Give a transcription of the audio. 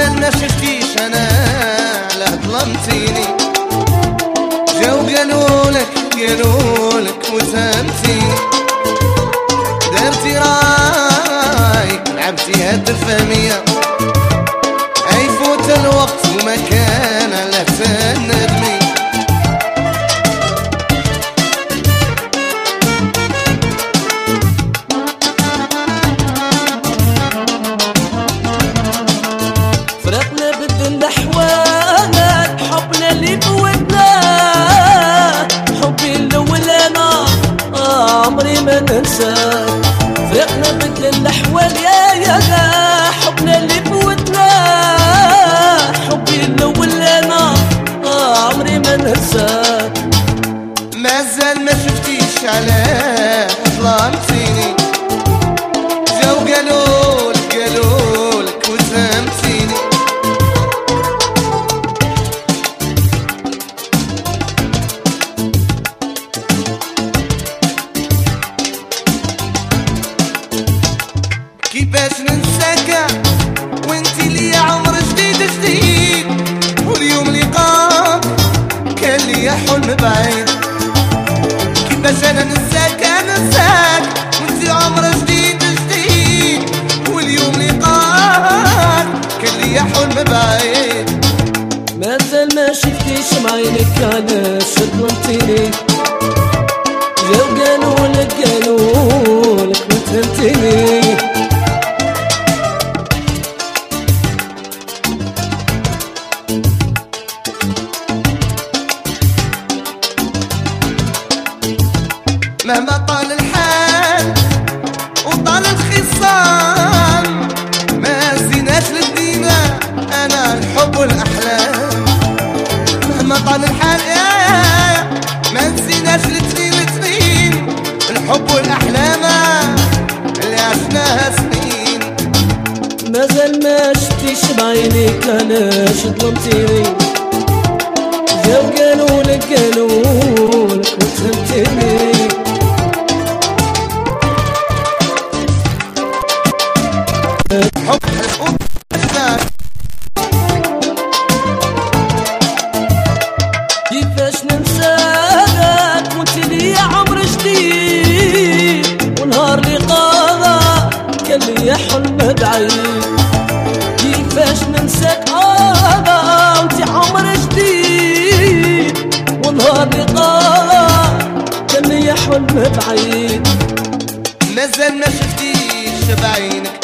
مازال ما شفتيش انا لا ظلمتيني، جاو قالولك وسامتيني، درتي رايك لعبتي هاد الفهمية، يفوت الوقت وما كان لا تندمي. فرقنا بدل احوالك، حبنا اللي فوتنا، حبي الاول انا عمري ما ننساك. فرقنا بدل الاحوال يا حبنا اللي فوتنا، حبي الاول انا عمري ما ننساك. مازال ما شفتيش علاه ظلمتيني، جاو قالولك وسامتيني، كيفاش ننساك وانتي لي عمر جديد، واليوم لقاك كان لي حلم بعيد. كيفاش انا ننساك وانتي عمر جديد، واليوم لقاك كان لي حلم بعيد. مازال ما شفتيش بعينك علاش ظلمتيني، جاو قالولك وفهمتيني. مهما طال الحال وطال الخصام، ما زيناش للدينا انا الحب والاحلام. مهما طال الحال ما زيناش للسنين الحب والاحلام اللي عشناها سنين. مازال ما شفتيش بعينيك علاش ظلمتيني، جاو قالولك وفهمتيني. حب وحشناك كيفاش ننساك وانتي لي عمر جديد، ونهار لقاها كان لي حلم بعيد. كيفاش ننساك وانتي عمر جديد، ونهار لقاها كان لي حلم بعيد. مازال ما شفتيش بعينك